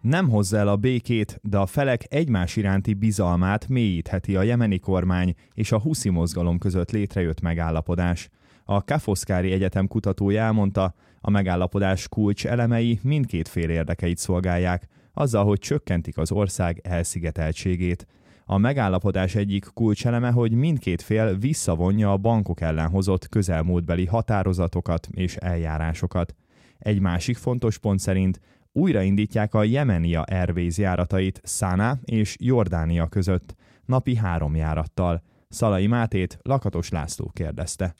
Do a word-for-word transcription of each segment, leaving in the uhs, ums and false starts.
Nem hozza el a békét, de a felek egymás iránti bizalmát mélyítheti a jemeni kormány és a huszi mozgalom között létrejött megállapodás. A Kafoszkári Egyetem kutatója elmondta, a megállapodás kulcs elemei mindkét fél érdekeit szolgálják, azzal, hogy csökkentik az ország elszigeteltségét. A megállapodás egyik kulcseleme, hogy mindkét fél visszavonja a bankok ellen hozott közelmúltbeli határozatokat és eljárásokat. Egy másik fontos pont szerint újraindítják a Jemenia Airways járatait Szana és Jordánia között, napi három járattal. Szalai Mátét Lakatos László kérdezte.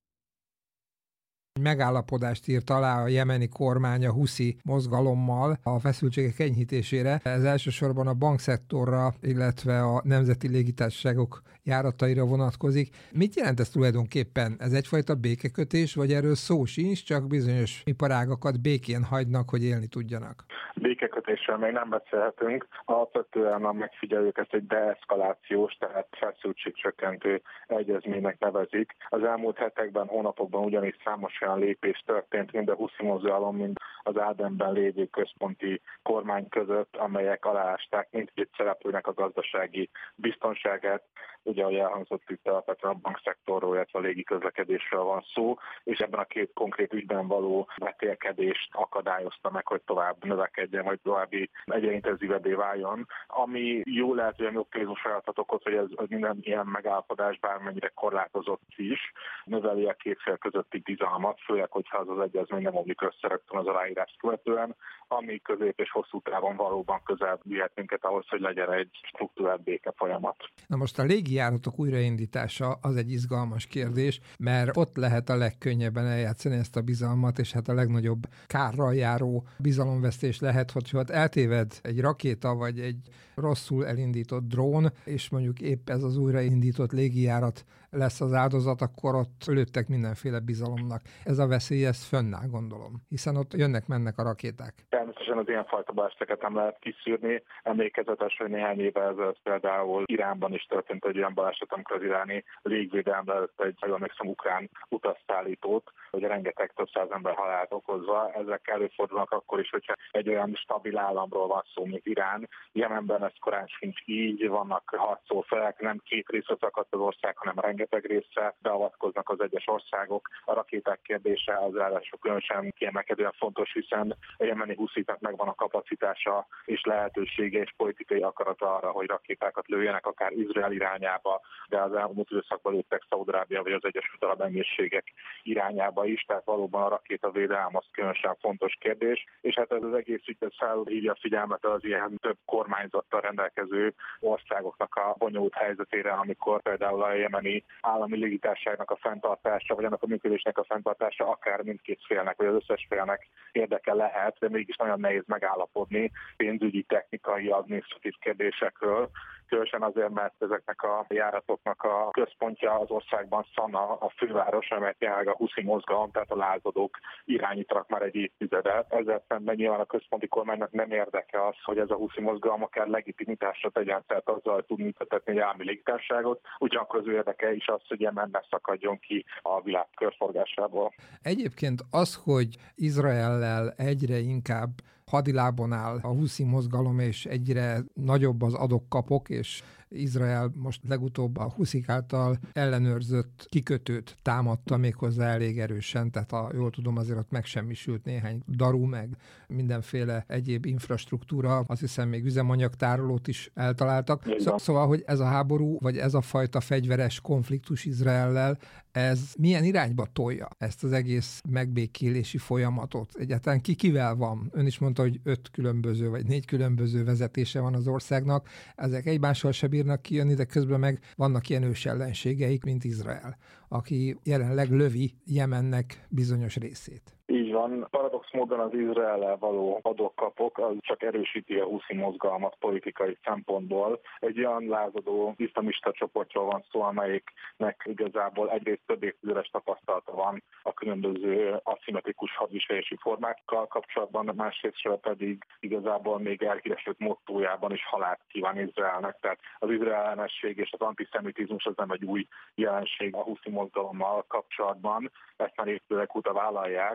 Megállapodást írt alá a jemeni kormány a huszi mozgalommal a feszültségek enyhítésére. Ez elsősorban a bankszektorra, illetve a nemzeti légitársaságok járataira vonatkozik. Mit jelent ez tulajdonképpen? Ez egyfajta békekötés, vagy erről szó sincs, csak bizonyos iparágakat békén hagynak, hogy élni tudjanak? Békekötésről még nem beszélhetünk. Alapvetően a megfigyelők ezt egy deeszkalációs, tehát feszültségcsökkentő egyezménynek nevezik. Az elmúlt hetekben, hónapokban ugyanis számos olyan lépés történt, mind a huszi mozgalom, mind az Ádenben lévő központi kormány között, amelyek aláásták mindkét szereplőnek a gazdasági biztonságát. Ugye, ahogy elhangzott, itt alapvetően a bankszektorról, illetve a légiközlekedésről van szó, és ebben a két konkrét ügyben való vetélkedést akadályozta meg, hogy tovább növekedjen, vagy további egyre intenzívebbé váljon. Ami jó lehet, hogy a jogkézus feladatot okoz, hogy ez, ez minden ilyen megállapodás bármennyire korlátozott is, növeli a két fél közötti bizalmat, főleg, hogyha az az egyezmény nem omlik össze rögtön az aláírás követően, ami közép és hosszú távon valóban közel vihet minket ahhoz, hogy legyen egy struktúrált béke folyamat. Na most a légijáratok újraindítása az egy izgalmas kérdés, mert ott lehet a legkönnyebben eljátszani ezt a bizalmat, és hát a legnagyobb kárral járó bizalomvesztés lehet, hogyha ott eltéved egy rakéta, vagy egy rosszul elindított drón, és mondjuk épp ez az újraindított légijárat lesz az áldozat, akkor ott lőttek mindenféle bizalomnak. Ez a veszély, ez fönnáll, gondolom, hiszen ott jönnek-mennek a rakéták. Természetesen az ilyenfajta baleseteket nem lehet kiszűrni. Emlékezetes, hogy néhány éve ezelőtt például Iránban is történt egy olyan baleset, amikor az iráni légvédelem lelőtt egy, jól emlékszem, ukrán utasszállítót, hogy rengeteg több száz ember halált okozva. Ezek előfordulnak akkor is, hogyha egy olyan stabil államról van szó, mint Irán. Jemenben ez korán sincs így, vannak harcoló felek, nem két részre szakadt az ország, hanem rengeteg részre beavatkoznak az egyes országok. A rakéták kérdése az ráadásul különösen kiemelkedően fontos, hiszen a jemeni huszitnak megvan a kapacitása és lehetősége és politikai akarata arra, hogy rakétákat lőjenek akár Izrael irányába, de az elmúlt időszakban lőttek Szaúd-Arábia vagy az Egyesült Arab Emírségek irányába is, tehát valóban a rakétavédelem az különösen fontos kérdés, és hát ez az egész ügy felhívja a figyelmet az ilyen több kormányzattal rendelkező országoknak a bonyolult helyzetére, amikor például a jemeni állami légitársaságnak a fenntartása, vagy annak a működésnek a fenntartása akár mindkét félnek, vagy az összes félnek érdeke lehet, de mégis nagyon nehéz megállapodni pénzügyi, technikai, adminisztratív kérdésekről. Különösen azért, mert ezeknek a járatoknak a központja az országban Szana, a főváros, amelyet jelenleg a huszi mozgalom, tehát a lázadók irányítanak már egy évtizedet. Ezzel szemben nyilván a központi kormánynak nem érdeke az, hogy ez a huszi mozgalom akár legitimitásra tegyen, tehát azzal tud működtetni egy állami légitársaságot. Ugyanakkor az ő érdeke is az, hogy Jemen ne szakadjon ki a világ körforgásából. Egyébként az, hogy Izraellel egyre inkább hadilábon áll a huszi mozgalom, és egyre nagyobb az adok-kapok, és Izrael most legutóbb a huszik által ellenőrzött kikötőt támadta méghozzá elég erősen, tehát a, jól tudom, azért ott megsemmisült néhány daru, meg mindenféle egyéb infrastruktúra, azt hiszem még üzemanyagtárolót is eltaláltak. Szó, szóval, hogy ez a háború, vagy ez a fajta fegyveres konfliktus Izraellel, ez milyen irányba tolja ezt az egész megbékélési folyamatot? Egyáltalán ki kivel van? Ön is mondta, hogy öt különböző, vagy négy különböző vezetése van az országnak. Ezek egymással se bírnak kijönni, de közben meg vannak ilyen ős ellenségeik, mint Izrael, aki jelenleg lövi Jemennek bizonyos részét. Így van. Paradox módon az Izraellel való adok-kapok az csak erősíti a huszi mozgalmat politikai szempontból. Egy olyan lázadó iszlamista csoportról van szó, amelyiknek igazából egyrészt több évtizedes tapasztalata van a különböző aszimmetrikus hadviselési formákkal kapcsolatban, másrésztről pedig igazából még elhíresült mottójában is halált kíván Izraelnek. Tehát az izrael ellenesség és az antiszemitizmus az nem egy új jelenség a huszi mozgalommal kapcsolatban. Ezt már évtizedek óta vállalják, és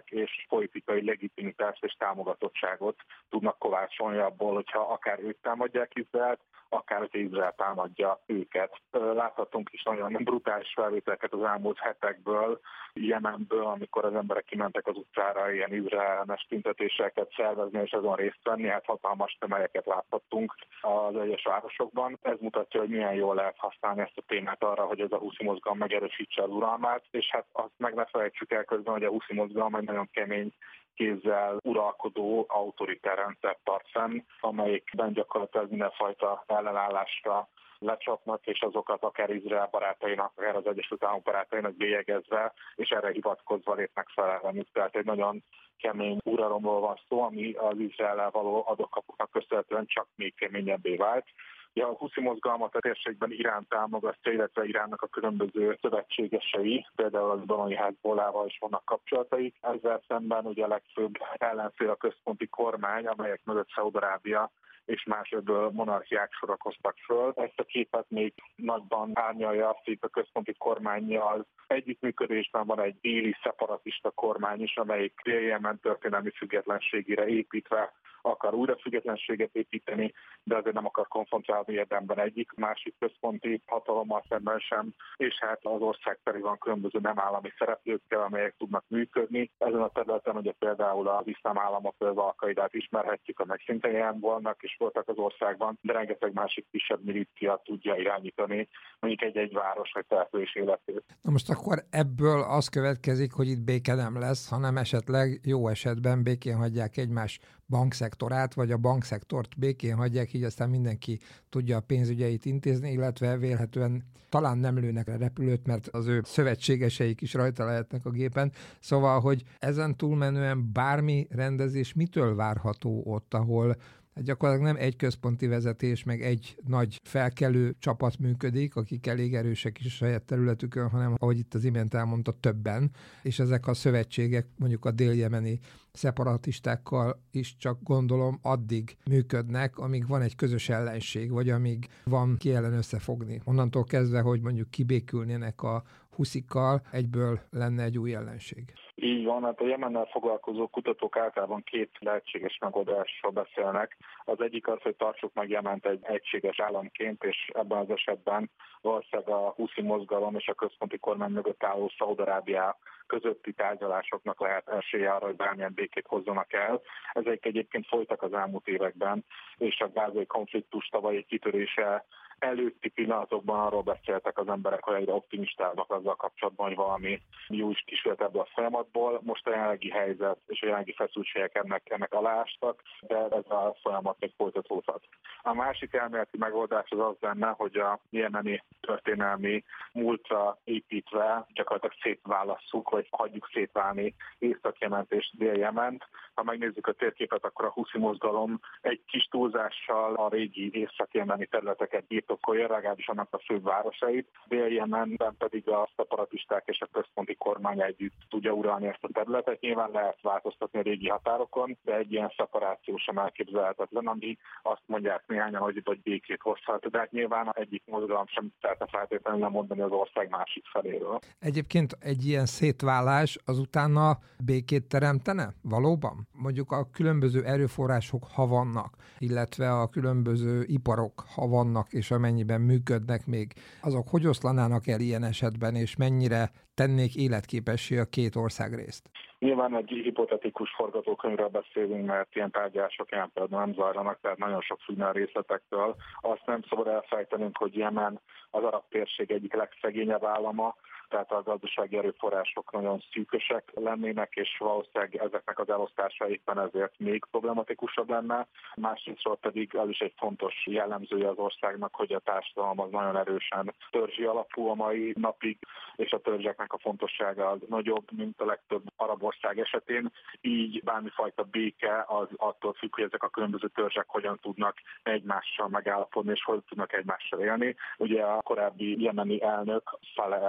bizonyos politikai legitimitást és támogatottságot tudnak kovácsolni abból, hogyha akár ők támadják Izraelt, akár hogyha Izrael támadja őket. Láthatunk is nagyon brutális felvételeket az elmúlt hetekből, Jemenből, amikor az emberek kimentek az utcára ilyen izraellenes tüntetéseket szervezni és azon részt venni, hát hatalmas tömegeket láthattunk az egyes városokban. Ez mutatja, hogy milyen jól lehet használni ezt a témát arra, hogy ez a huszi mozgalom megerősítse az uralmát, és hát azt meg ne felejtsük el közben, hogy a huszi mozgalom egy nagyon kemény kézzel uralkodó autoritár rendszert tart fenn, amelyikben gyakorlatilag mindenfajta ellenállásra lecsapnak, és azokat akár Izrael barátainak, akár az Egyesült Államok barátainak bélyegezve, és erre hivatkozva lépnek fel ellenük. Tehát egy nagyon kemény uralomról van szó, ami az Izraellel való adókapoknak köszönhetően csak még keményebbé vált. Ja, a huszi mozgalmat a térségben Irán támogatja, illetve Iránnak a különböző szövetségesei, például az libanoni Hezbollával is vannak kapcsolatai. Ezzel szemben ugye a legfőbb ellenfél a központi kormány, amelyek mögött Szaúd-Arábia és más öböl monarchiák sorakoztak föl. Ezt a képet még nagyban árnyalja azt, hogy a központi kormánnyal együttműködésben van egy déli szeparatista kormány is, amelyik Dél-Jemen történelmi függetlenségére építve akar újra függetlenséget építeni, de azért nem akar konfrontálni érdemben egyik, másik központi hatalommal szemben sem, és hát az ország pedig van különböző nem állami szereplőkkel, amelyek tudnak működni. Ezen a területen ugye például az iszlám államot, az Al-Qaidát ismerhetjük, amelyek szintén ilyen vannak és voltak az országban, de rengeteg másik kisebb milícia tudja irányítani mondjuk egy-egy város vagy település életét. Na most akkor ebből az következik, hogy itt béke nem lesz, hanem esetleg jó esetben békén hagyják egymás bankszektorát, vagy a bankszektort békén hagyják, így aztán mindenki tudja a pénzügyeit intézni, illetve vélhetően talán nem lőnek le repülőt, mert az ő szövetségeseik is rajta lehetnek a gépen. Szóval, hogy ezen túlmenően bármi rendezés mitől várható ott, ahol hát gyakorlatilag nem egy központi vezetés, meg egy nagy felkelő csapat működik, akik elég erősek is a saját területükön, hanem ahogy itt az imént elmondta, többen, és ezek a szövetségek mondjuk a dél-jemeni szeparatistákkal is csak gondolom addig működnek, amíg van egy közös ellenség, vagy amíg van ki ellen összefogni. Onnantól kezdve, hogy mondjuk kibékülnének a huszikkal, egyből lenne egy új ellenség. Így van, hát a Jemennel foglalkozó kutatók általában két lehetséges megoldásról beszélnek. Az egyik az, hogy tartsuk meg Jement egy egységes államként, és ebben az esetben valószínűleg a huszi mozgalom és a központi kormány mögött álló Szaúd-Arábia közötti tárgyalásoknak lehet esélye arra, hogy bármilyen békét hozzanak el. Ezek egyébként folytak az elmúlt években, és a gázai konfliktus tavalyi kitörése előtti pillanatokban arról beszéltek az emberek, hogy egyre optimistábbak azzal kapcsolatban, hogy valami jó is kisült ebből a folyamatból. Most a jelenlegi helyzet és a jelenlegi feszültségek ennek, ennek alástak, de ez a folyamat még folytatódhat. A másik elméleti megoldás az az lenne, hogy a jemeni történelmi múltra építve gyakorlatilag szétválasszuk, vagy hagyjuk szétválni Észak-Jement és Dél-Jement. Ha megnézzük a térképet, akkor a huszi mozgalom egy kis túlzással a régi észak-jemeni területeket birtokolja, legalábbis annak a főbb városait. Dél-Jemenben pedig a szeparatisták és a központi kormány együtt tudja uralni ezt a területet. Nyilván lehet változtatni a régi határokon, de egy ilyen szeparáció sem elképzelhetetlen, ami azt mondják néhányan, hogy vagy békét hozhat. De hát nyilván egyik mozgalom sem tehetne feltétlenül lemondani az ország másik feléről. Egyébként egy ilyen szétválás az utána békét teremtene? Valóban? Mondjuk a különböző erőforrások, ha vannak, illetve a különböző iparok, ha vannak, és amennyiben működnek még, azok hogy oszlanának el ilyen esetben, és mennyire tennék életképessé a két országrészt? Nyilván egy hipotetikus forgatókönyvről beszélünk, mert ilyen tárgyalások ilyen például nem zajlanak, tehát nagyon sok függne a részletektől. Azt nem szabad elfelejtenünk, hogy Jemen az arab térség egyik legszegényebb állama, tehát a gazdasági erőforrások nagyon szűkösek lennének, és valószínűleg ezeknek az elosztása éppen ezért még problematikusabb lenne. Másrésztről pedig az is egy fontos jellemzője az országnak, hogy a társadalom az nagyon erősen törzsi alapú a mai napig, és a törzseknek a fontossága az nagyobb, mint a legtöbb arab ország esetén. Így bármifajta béke az attól függ, hogy ezek a különböző törzsek hogyan tudnak egymással megállapodni, és hogy tudnak egymással élni. Ugye a korábbi jemeni elnök, Saleh elnök, aki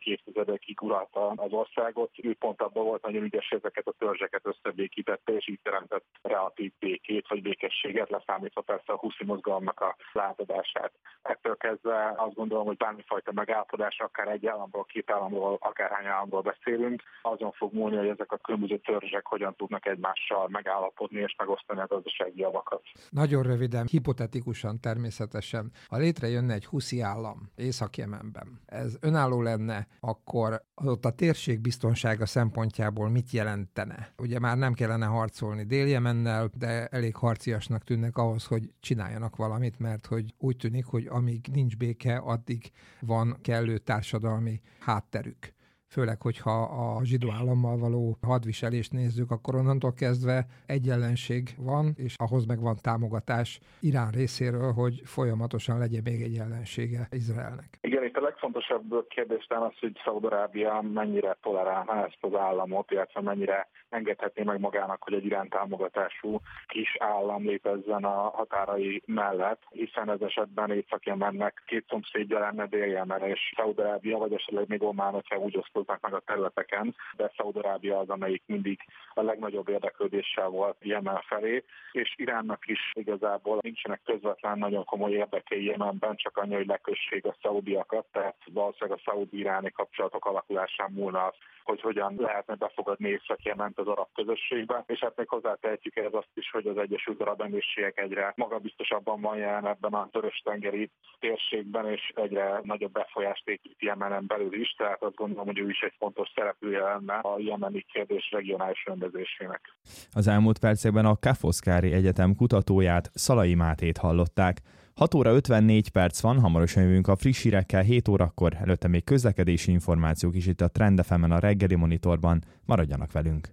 évtizedekig uralta az országot. Ő pont abban volt nagyon ügyes, ezeket a törzseket összebékítette, és így teremtett relatív békét vagy békességet, leszámítva persze a huszi mozgalomnak a látadását. Ettől kezdve azt gondolom, hogy bármifajta megállapodás, akár egy államról, két államról, akárhány államról beszélünk, azon fog múlni, hogy ezek a különböző törzsek hogyan tudnak egymással megállapodni és megosztani a gazdasági javakat. Nagyon röviden, hipotetikusan természetesen, ha létrejönne egy huszi állam Észak-Jemenben, ez önálló lenne, akkor ott a térség biztonsága szempontjából mit jelentene? Ugye már nem kellene harcolni Dél-Jemennel, de elég harciasnak tűnnek ahhoz, hogy csináljanak valamit, mert hogy úgy tűnik, hogy amíg nincs béke, addig van kellő társadalmi hátterük. Főleg, hogyha a zsidó állammal való hadviselést nézzük, akkor onnantól kezdve egy ellenség van, és ahhoz meg van támogatás Irán részéről, hogy folyamatosan legyen még egy ellensége Izraelnek. Igen, itt a legfontosabb kérdés az, hogy Szaúd-Arábia mennyire tolerálná ezt az államot, illetve mennyire engedhetné meg magának, hogy egy Irán támogatású kis állam lépezzen a határai mellett, hiszen ez esetben Észak-Jemennek két szomszédja lenne, Dél-Jemen és Szaúd-Arábia, vagy esetleg még Omán, hogyha úgy osztoznak meg a területeken, de Szaúd-Arábia az, amelyik mindig a legnagyobb érdeklődéssel volt Jemen felé, és Iránnak is igazából nincsenek közvetlen nagyon komoly érdekei Jemenben, csak annyi, hogy lekössék a szaudiakat, tehát valószínűleg a szaudi-iráni kapcsolatok alakulásán múlna az, hogy hogyan lehetne befogadni Észak-Jement az arab közösségbe, és hát még hozzátehetjük ehhez azt is, hogy az Egyesült Arab Emírségek egyre magabiztosabban van jelen ebben a Vörös-tengeri térségben, és egyre nagyobb befolyást épít Jemenen belül is, tehát azt gondolom, hogy ő is egy fontos szereplője lenne a jemeni kérdés regionális rendezésének. Az elmúlt percekben a Ká-Foszkári Egyetem kutatóját, Szalai Mátét hallották. hat óra ötvennégy perc van, hamarosan jövünk a friss hírekkel hét órakor, előtte még közlekedési információk is itt a Trend ef emen a reggeli monitorban. Maradjanak velünk!